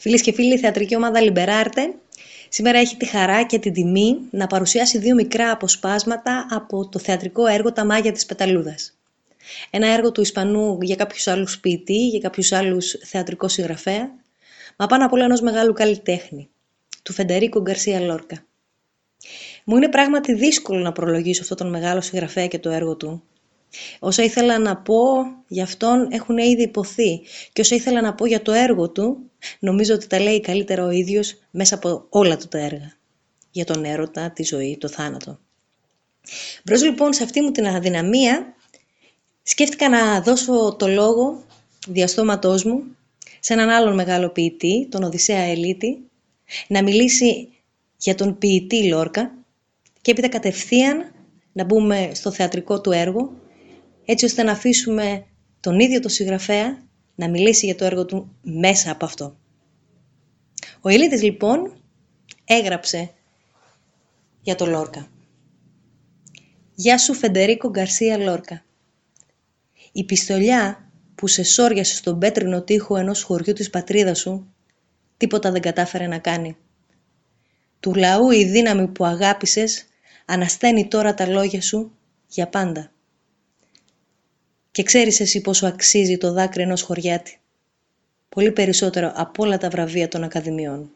Φίλες και φίλοι, η θεατρική ομάδα Λιμπεράρτε σήμερα έχει τη χαρά και την τιμή να παρουσιάσει δύο μικρά αποσπάσματα από το θεατρικό έργο «Τα Μάγια της Πεταλούδας». Ένα έργο του Ισπανού, για κάποιους άλλους ποιητή, για κάποιους άλλους θεατρικό συγγραφέα, μα πάνω απ' όλα ενός μεγάλου καλλιτέχνη, του Φεντερίκο Γκαρσία Λόρκα. Μου είναι πράγματι δύσκολο να προλογίσω αυτόν τον μεγάλο συγγραφέα και το έργο του. Όσα ήθελα να πω για αυτόν έχουν ήδη υποθεί και όσα ήθελα να πω για το έργο του νομίζω ότι τα λέει καλύτερα ο ίδιος μέσα από όλα του τα έργα. Για τον έρωτα, τη ζωή, το θάνατο. Μπρος λοιπόν σε αυτή μου την αδυναμία σκέφτηκα να δώσω το λόγο διαστόματός μου σε έναν άλλον μεγάλο ποιητή, τον Οδυσσέα Ελίτη, να μιλήσει για τον ποιητή Λόρκα και έπειτα κατευθείαν να μπούμε στο θεατρικό του έργο, έτσι ώστε να αφήσουμε τον ίδιο το συγγραφέα να μιλήσει για το έργο του μέσα από αυτό. Ο Ελίτης λοιπόν έγραψε για το Λόρκα. «Γεια σου Φεντερίκο Γκαρσία Λόρκα. Η πιστολιά που σε σόριασε στον πέτρινο τοίχο ενός χωριού της πατρίδας σου τίποτα δεν κατάφερε να κάνει. Του λαού η δύναμη που αγάπησες ανασταίνει τώρα τα λόγια σου για πάντα. Και ξέρεις εσύ πόσο αξίζει το δάκρυ ενός χωριάτη. Πολύ περισσότερο από όλα τα βραβεία των Ακαδημιών».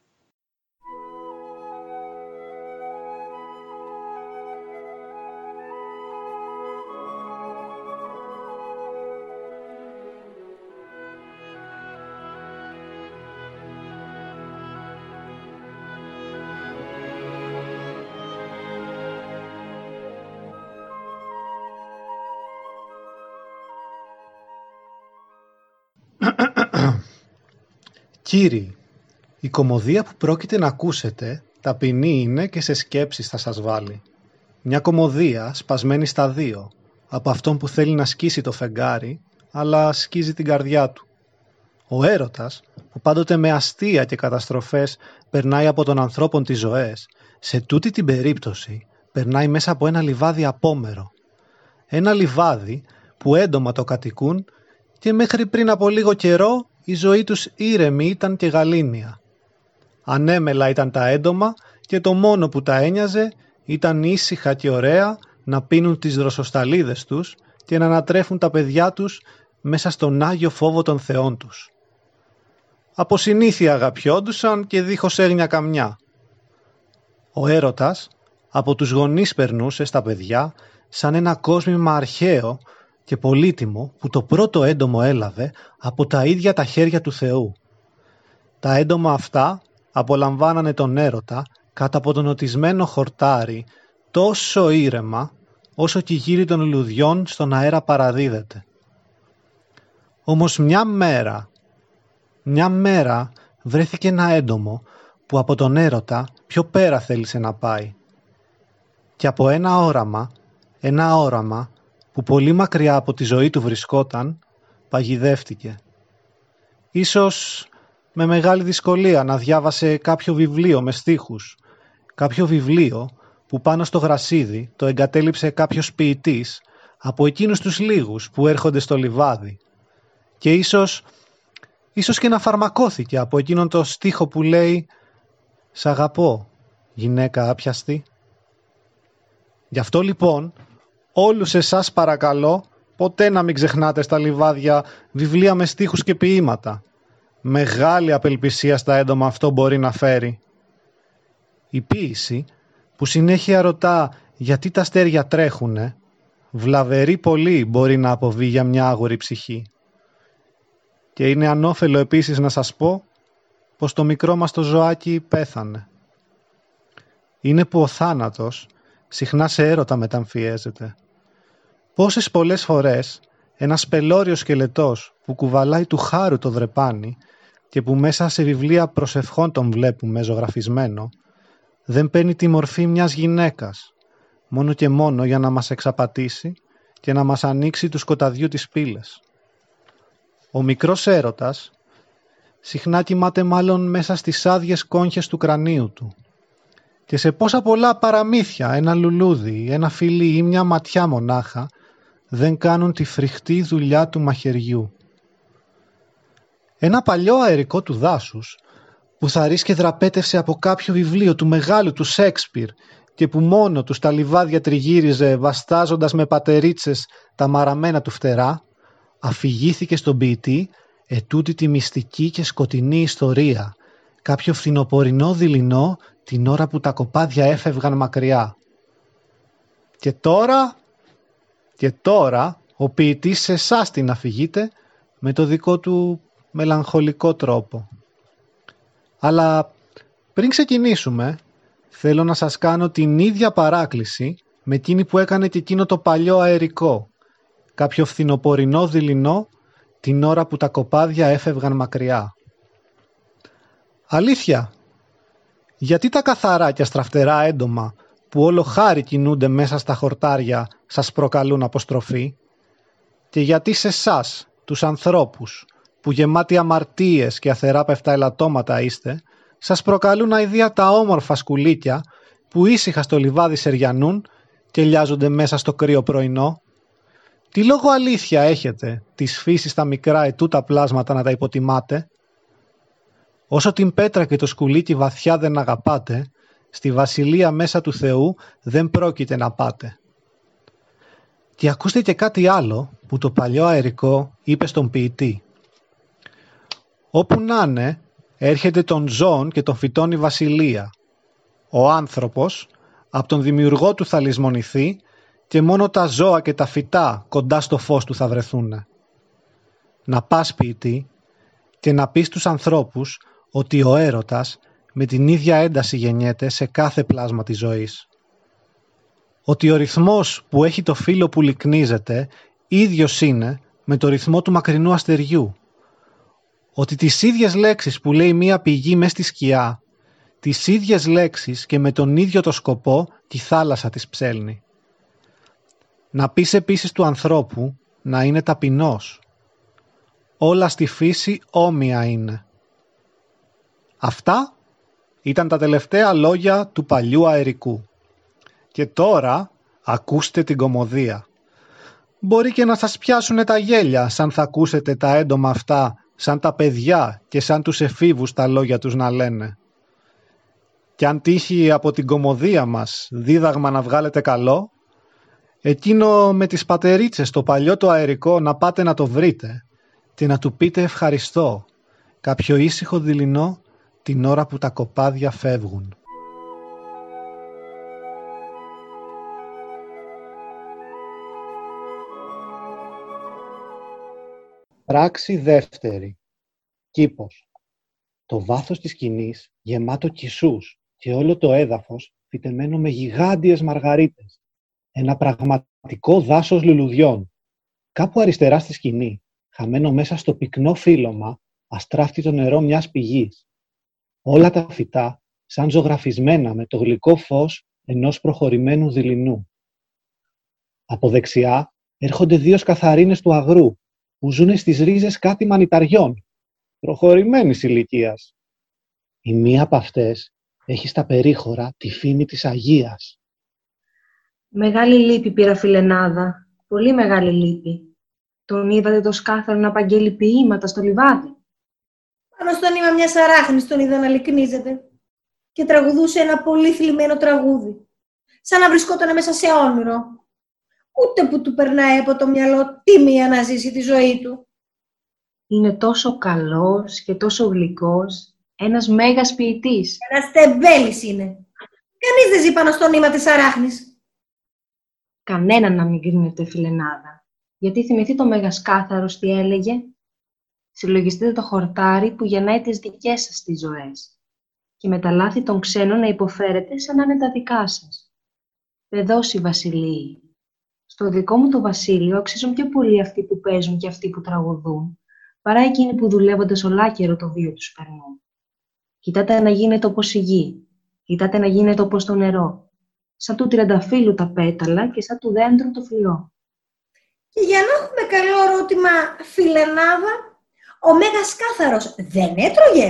Κύριοι, η κωμωδία που πρόκειται να ακούσετε ταπεινή είναι και σε σκέψεις θα σας βάλει. Μια κωμωδία σπασμένη στα δύο, από αυτόν που θέλει να σκίσει το φεγγάρι, αλλά σκίζει την καρδιά του. Ο έρωτας, που πάντοτε με αστεία και καταστροφές περνάει από των ανθρώπων τις ζωές, σε τούτη την περίπτωση περνάει μέσα από ένα λιβάδι απόμερο. Ένα λιβάδι που έντομα το κατοικούν και μέχρι πριν από λίγο καιρό η ζωή τους ήρεμη ήταν και γαλήνια. Ανέμελα ήταν τα έντομα και το μόνο που τα ένοιαζε ήταν ήσυχα και ωραία να πίνουν τις δροσοσταλίδες τους και να ανατρέφουν τα παιδιά τους μέσα στον άγιο φόβο των θεών τους. Από συνήθεια αγαπιόντουσαν και δίχως έγνοια καμιά. Ο έρωτας από τους γονείς περνούσε στα παιδιά σαν ένα κόσμημα αρχαίο και πολύτιμο που το πρώτο έντομο έλαβε από τα ίδια τα χέρια του Θεού. Τα έντομα αυτά απολαμβάνανε τον έρωτα κάτω από τον νοτισμένο χορτάρι τόσο ήρεμα όσο και η γύρι των λουλουδιών στον αέρα παραδίδεται. Όμως μια μέρα βρέθηκε ένα έντομο που από τον έρωτα πιο πέρα θέλησε να πάει. Και από ένα όραμα που πολύ μακριά από τη ζωή του βρισκόταν, παγιδεύτηκε. Ίσως με μεγάλη δυσκολία να διάβασε κάποιο βιβλίο με στίχους, κάποιο βιβλίο που πάνω στο γρασίδι το εγκατέλειψε κάποιος ποιητής από εκείνους τους λίγους που έρχονται στο λιβάδι. Και ίσως και να φαρμακώθηκε από εκείνον το στίχο που λέει «Σ' αγαπώ, γυναίκα άπιαστη». Γι' αυτό λοιπόν όλους εσάς παρακαλώ ποτέ να μην ξεχνάτε στα λιβάδια βιβλία με στίχους και ποίηματα. Μεγάλη απελπισία στα έντομα αυτό μπορεί να φέρει. Η ποίηση που συνέχεια ρωτά γιατί τα αστέρια τρέχουνε, βλαβερή πολύ μπορεί να αποβεί για μια άγουρη ψυχή. Και είναι ανώφελο επίσης να σας πω πως το μικρό μας το ζωάκι πέθανε. Είναι που ο θάνατος συχνά σε έρωτα μεταμφιέζεται. Πόσες πολλές φορές ένας πελώριος σκελετός που κουβαλάει του χάρου το δρεπάνι και που μέσα σε βιβλία προσευχών τον βλέπουμε ζωγραφισμένο, δεν παίρνει τη μορφή μιας γυναίκας, μόνο και μόνο για να μας εξαπατήσει και να μας ανοίξει του σκοταδιού τις πύλες. Ο μικρός έρωτας συχνά κοιμάται μάλλον μέσα στις άδειες κόγχες του κρανίου του. Και σε πόσα πολλά παραμύθια ένα λουλούδι, ένα φιλί ή μια ματιά μονάχα δεν κάνουν τη φρικτή δουλειά του μαχαιριού. Ένα παλιό αερικό του δάσους που θα ρίσκε δραπέτευσε από κάποιο βιβλίο του μεγάλου του Σέξπιρ και που μόνο του στα λιβάδια τριγύριζε βαστάζοντας με πατερίτσες τα μαραμένα του φτερά, αφηγήθηκε στον ποιητή ετούτη τη μυστική και σκοτεινή ιστορία, κάποιο φθινοπορεινό δειλινό την ώρα που τα κοπάδια έφευγαν μακριά. Και τώρα ο ποιητής σε εσάς την αφηγείται με το δικό του μελαγχολικό τρόπο. Αλλά πριν ξεκινήσουμε, θέλω να σας κάνω την ίδια παράκληση με εκείνη που έκανε και εκείνο το παλιό αερικό, κάποιο φθινοπορεινό δειλινό την ώρα που τα κοπάδια έφευγαν μακριά. Αλήθεια, γιατί τα καθαρά και αστραφτερά έντομα που όλο χάρη κινούνται μέσα στα χορτάρια σας προκαλούν αποστροφή, και γιατί σε εσάς, τους ανθρώπους, που γεμάτοι αμαρτίες και αθεράπευτα ελαττώματα είστε, σας προκαλούν αηδία τα όμορφα σκουλίκια που ήσυχα στο λιβάδι σεριανούν και λιάζονται μέσα στο κρύο πρωινό? Τι λόγο αλήθεια έχετε της φύσης τα μικρά ετούτα πλάσματα να τα υποτιμάτε? Όσο την πέτρα και το σκουλίκι βαθιά δεν αγαπάτε, στη βασιλεία μέσα του Θεού δεν πρόκειται να πάτε. Και ακούστε και κάτι άλλο που το παλιό αερικό είπε στον ποιητή. Όπου να είναι, έρχεται των ζώων και των φυτών η βασιλεία. Ο άνθρωπος από τον δημιουργό του θα λησμονηθεί και μόνο τα ζώα και τα φυτά κοντά στο φως του θα βρεθούν. Να πας, ποιητή, και να πεις στους ανθρώπους ότι ο έρωτας με την ίδια ένταση γεννιέται σε κάθε πλάσμα της ζωής. Ότι ο ρυθμός που έχει το φύλλο που λυκνίζεται ίδιος είναι με το ρυθμό του μακρινού αστεριού. Ότι τις ίδιες λέξεις που λέει μία πηγή μες στη σκιά, τις ίδιες λέξεις και με τον ίδιο το σκοπό τη θάλασσα της ψέλνει. Να πεις επίσης του ανθρώπου να είναι ταπεινός. Όλα στη φύση όμοια είναι. Αυτά ήταν τα τελευταία λόγια του παλιού αερικού. Και τώρα ακούστε την κωμωδία. Μπορεί και να σας πιάσουνε τα γέλια σαν θα ακούσετε τα έντομα αυτά, σαν τα παιδιά και σαν τους εφήβους τα λόγια τους να λένε. Κι αν τύχει από την κωμωδία μας δίδαγμα να βγάλετε καλό, εκείνο με τις πατερίτσες το παλιό το αερικό να πάτε να το βρείτε και να του πείτε ευχαριστώ, κάποιο ήσυχο δειλινό την ώρα που τα κοπάδια φεύγουν. Πράξη δεύτερη. Κήπος. Το βάθος της σκηνής γεμάτο κισούς και όλο το έδαφος φυτεμένο με γιγάντιες μαργαρίτες. Ένα πραγματικό δάσος λουλουδιών. Κάπου αριστερά στη σκηνή, χαμένο μέσα στο πυκνό φύλλωμα, αστράφτει το νερό μιας πηγής. Όλα τα φυτά σαν ζωγραφισμένα με το γλυκό φως ενός προχωρημένου δειλινού. Από δεξιά έρχονται δύο σκαθαρίνες του αγρού που ζουνε στις ρίζες κάτι μανιταριών, προχωρημένης ηλικίας. Η μία από αυτές έχει στα περίχωρα τη φήμη της Αγίας. Μεγάλη λύπη πήρα, φιλενάδα. Πολύ μεγάλη λύπη. Τον είδατε το σκάθαρο να απαγγέλει ποίηματα στο λιβάδι? Πάνω στο νήμα μιας αράχνης τον είδα να λυκνίζεται και τραγουδούσε ένα πολύ θλιμμένο τραγούδι, σαν να βρισκόταν μέσα σε όνειρο. Ούτε που του περνάει από το μυαλό τίμια να ζήσει τη ζωή του. Είναι τόσο καλός και τόσο γλυκός, ένας μέγας ποιητής. Ένας τεμπέλης είναι. Κανείς δεν ζει πάνω στο νήμα της αράχνης. Κανέναν να μην κρίνετε, φιλενάδα. Γιατί θυμηθείτε ο Μέγας Κάθαρος τι έλεγε? Συλλογιστείτε το χορτάρι που γεννάει τις δικές σας τις ζωές και με τα λάθη των ξένων να υποφέρετε σαν να είναι τα δικά σας. Παιδός οι βασιλείοι. Στο δικό μου το βασίλειο αξίζουν πιο πολύ αυτοί που παίζουν και αυτοί που τραγουδούν, παρά εκείνοι που δουλεύοντας ολάκερο το βίο τους περνούν. Κοιτάτε να γίνεται όπως η γη, κοιτάτε να γίνεται όπως το νερό, σαν του τριανταφύλλου τα πέταλα και σαν του δέντρου το φυλλό. Και για να έχουμε καλό ερώτημα, φιλενάδα, ο Μέγας Κάθαρος δεν έτρωγε?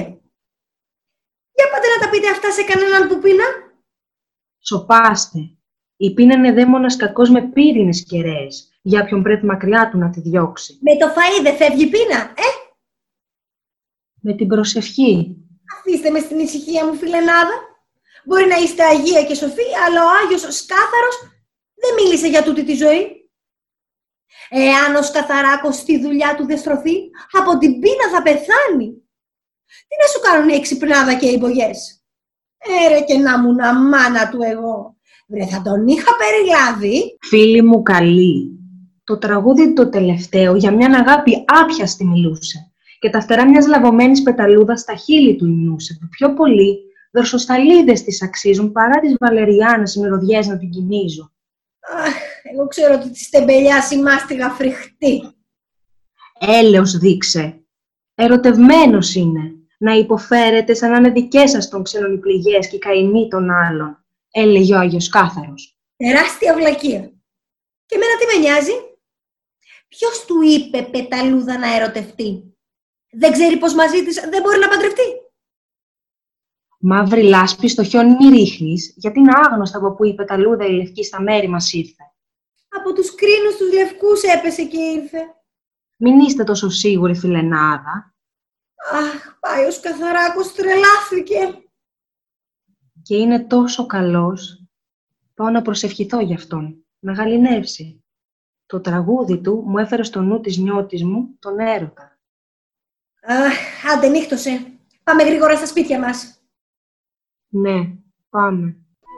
Για πάτε να τα πείτε αυτά σε κανέναν που πείνα. Σοπάστε. Η πείνα είναι δαίμονας κακός με πύρινες κεραίες, για όποιον πρέπει μακριά του να τη διώξει. Με το φαΐ δεν φεύγει πείνα, Με την προσευχή. Αφήστε με στην ησυχία μου, φιλενάδα. Μπορεί να είστε αγία και σοφή, αλλά ο Άγιος Σκάθαρος δεν μίλησε για τούτη τη ζωή. Εάν ο Σκαθαράκος στη δουλειά του δεν στρωθεί, από την πείνα θα πεθάνει. Τι να σου κάνουν η εξυπνάδα και οι μπογιές. Ρε και να μου να μάνα του εγώ. Βρε θα τον είχα περιλάβει. Φίλη μου καλή, το τραγούδι το τελευταίο για μιαν αγάπη άπιαστη μιλούσε και τα φτερά μιας λαβωμένης πεταλούδας στα χείλη του υμνούσε, που πιο πολύ δορσοσταλίδες της αξίζουν παρά τις βαλεριάνες μυρωδιές να την κυνίζουν. Αχ, εγώ ξέρω ότι της τεμπελιάς η μάστιγα φρικτή. Έλεος δείξε. Ερωτευμένος είναι. Να υποφέρετε σαν να είναι δικές σας των ξένων οι πληγές και οι καημοί των άλλων, έλεγε ο Άγιος Κάθαρος. Τεράστια βλακεία. Και εμένα τι με νοιάζει. Ποιος του είπε πεταλούδα να ερωτευτεί. Δεν ξέρει πως μαζί της δεν μπορεί να παντρευτεί. Μαύρη λάσπη στο χιόνι μη ρίχνεις, γιατί είναι άγνωστα από που η πεταλούδα η λευκή στα μέρη μας ήρθε. Από τους κρίνους τους λευκούς έπεσε και ήρθε. Μην είστε τόσο σίγουροι, φιλενάδα. Αχ, πάει ο Σκαθαράκος, τρελάθηκε. Και είναι τόσο καλός. Πάω να προσευχηθώ γι' αυτόν, να γαληνεύσει. Το τραγούδι του μου έφερε στο νου της νιώτης μου τον έρωτα. Αχ, άντε νύχτωσε. Πάμε γρήγορα στα σπίτια μας. Ναι, πάμε.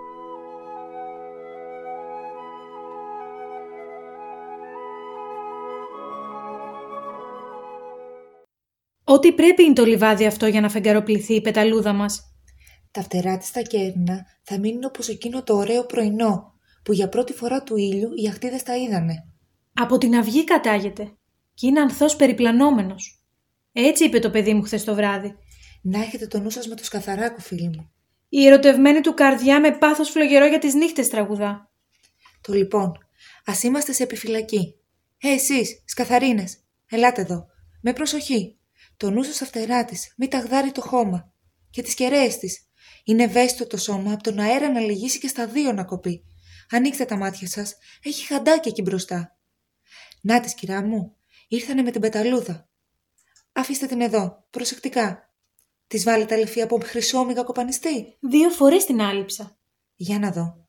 Ό,τι πρέπει είναι το λιβάδι αυτό για να φεγγαροπληθεί η πεταλούδα μας. Τα φτερά της στα κέρνα θα μείνουν όπως εκείνο το ωραίο πρωινό, που για πρώτη φορά του ήλιου οι αχτίδες τα είδανε. Από την αυγή κατάγεται και είναι ανθός περιπλανόμενος. Έτσι είπε το παιδί μου χθες το βράδυ. Να έχετε το νου σας με το Σκαθαράκο, φίλοι μου. Η ερωτευμένη του καρδιά με πάθος φλογερό για τις νύχτες τραγουδά. Το λοιπόν, ας είμαστε σε επιφυλακή. Εσείς, σκαθαρίνες, ελάτε εδώ. Με προσοχή. Το νου σας στα φτερά της, μη ταγδάρει το χώμα. Και τις κεραίες της. Είναι ευαίσθητο το σώμα, από τον αέρα να λυγίσει και στα δύο να κοπεί. Ανοίξτε τα μάτια σας, έχει χαντάκι εκεί μπροστά. Να της, κυρά μου, ήρθανε με την πεταλούδα. Αφήστε την εδώ, προσεκτικά. Της βάλετε αλεφή από χρυσόμυγα κοπανιστή. 2 φορές την άλυψα. Για να δω.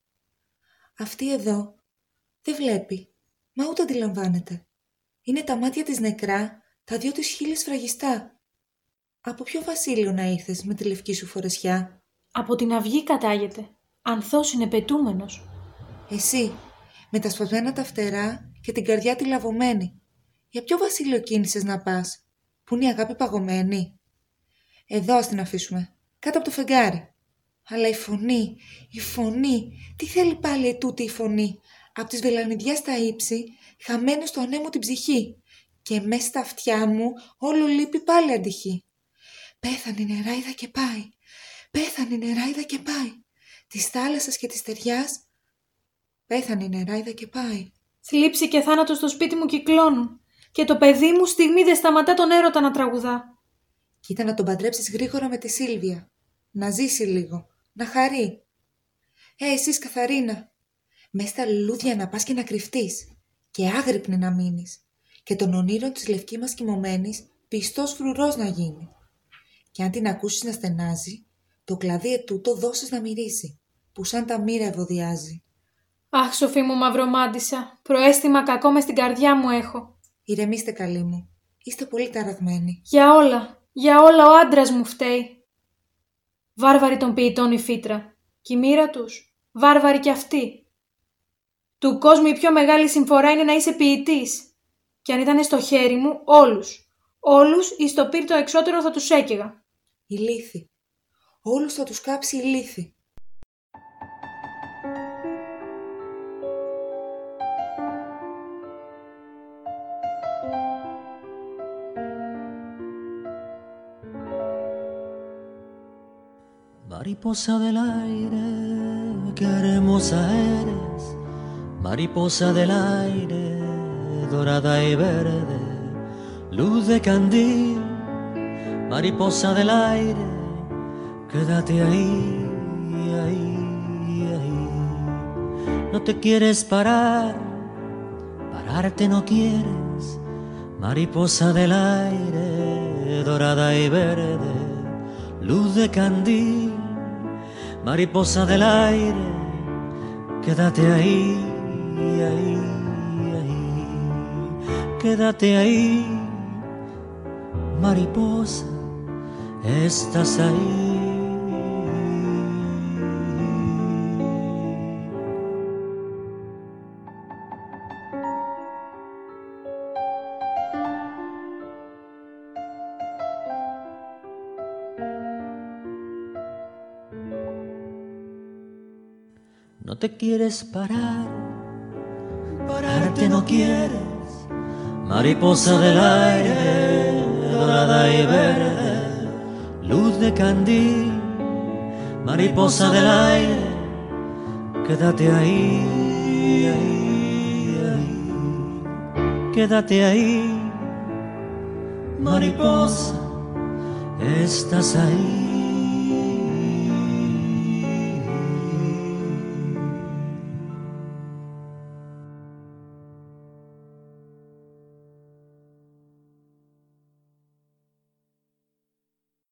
Αυτή εδώ δεν βλέπει, μα ούτε αντιλαμβάνεται. Είναι τα μάτια της νεκρά, τα 2 της χείλη σφραγιστά. Από ποιο βασίλειο να ήρθες με τη λευκή σου φορεσιά? Από την αυγή κατάγεται. Ανθός είναι πετούμενος. Εσύ, με τα σπασμένα τα φτερά και την καρδιά τη λαβωμένη. Για ποιο βασίλειο κίνησες να πας? Πού είναι η αγάπη παγωμένη? Εδώ ας την αφήσουμε, κάτω από το φεγγάρι. Αλλά η φωνή, τι θέλει πάλι ετούτη η φωνή? Απ' τις βελανιδιάς στα ύψη, χαμένη στο ανέμο την ψυχή. Και μες στα αυτιά μου όλο λείπει πάλι αντυχή. Πέθανε η νεράιδα και πάει, πέθανε η νεράιδα και πάει. Της θάλασσας και της στεριάς, πέθανε η νεράιδα και πάει. Θλίψη και θάνατο στο σπίτι μου κυκλώνουν. Και το παιδί μου στιγμή δεν σταματά τον έρωτα να τραγουδά. Κοίτα να τον παντρέψεις γρήγορα με τη Σίλβια. Να ζήσει λίγο, να χαρεί. Εσύ Καθαρίνα, μες στα λουλούδια να πας και να κρυφτείς. Και άγρυπνη να μείνεις. Και των ονείρων της λευκή μας κοιμωμένης πιστός φρουρός να γίνει. Και αν την ακούσεις να στενάζει, το κλαδί ετούτο δώσεις να μυρίσει, που σαν τα μοίρα ευωδιάζει. Αχ, σοφή μου μαυρομάντισα, προαίσθημα κακό μες στην καρδιά μου έχω. Ηρεμήστε καλή μου, είστε πολύ ταραγμένοι. Για όλα ο άντρας μου φταίει. Βάρβαροι των ποιητών η φύτρα, κι η μοίρα τους, βάρβαροι κι αυτοί. Του κόσμου η πιο μεγάλη συμφορά είναι να είσαι ποιητής. Κι αν ήταν στο χέρι μου, όλους εις το πύρτο εξώτερο θα τους έκαιγα. Η λύθη, όλους θα τους κάψει η λύθη. Mariposa del aire, qué hermosa eres, mariposa del aire, dorada y verde, luz de candil, mariposa del aire, quédate ahí, ahí, ahí. No te quieres parar, pararte no quieres, mariposa del aire, dorada y verde, luz de candil, mariposa del aire, quédate ahí, ahí, ahí, quédate ahí, mariposa, estás ahí. No te quieres parar, pararte no quieres, mariposa del aire, dorada y verde, luz de candil, mariposa del aire, quédate ahí, ahí, ahí, quédate ahí, mariposa, estás ahí.